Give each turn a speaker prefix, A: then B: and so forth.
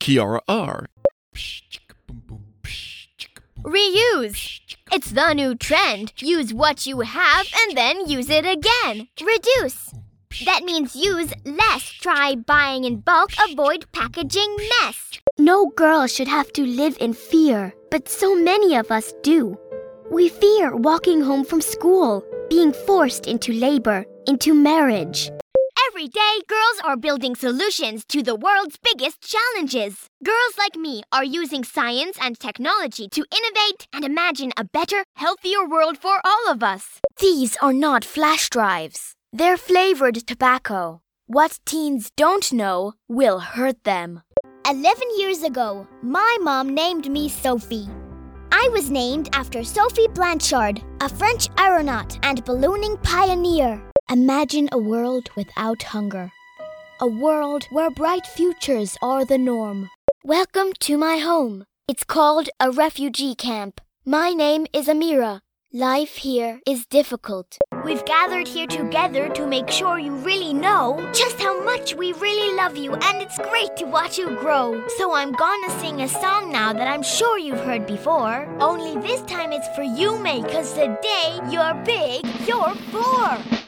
A: Kiara R.
B: Reuse. It's the new trend. Use what you have and then use it again. Reduce. That means use less. Try buying in bulk. Avoid packaging mess.
C: No girl should have to live in fear, but so many of us do. We fear walking home from school, being forced into labor, into marriage.
B: Every day, girls are building solutions to the world's biggest challenges. Girls like me are using science and technology to innovate and imagine a better, healthier world for all of us.
C: These are not flash drives. They're flavored tobacco. What teens don't know will hurt them.
D: 11 years ago, my mom named me Sophie. I was named after Sophie Blanchard, a French aeronaut and ballooning pioneer. Imagine a world without hunger. A world where bright futures are the norm.
C: Welcome to my home. It's called a refugee camp. My name is Amira. Life here is difficult.
B: We've gathered here together to make sure you really know just how much we really love you, and it's great to watch you grow. So I'm gonna sing a song now that I'm sure you've heard before. Only this time it's for you, May, 'cause today you're big, you're 4.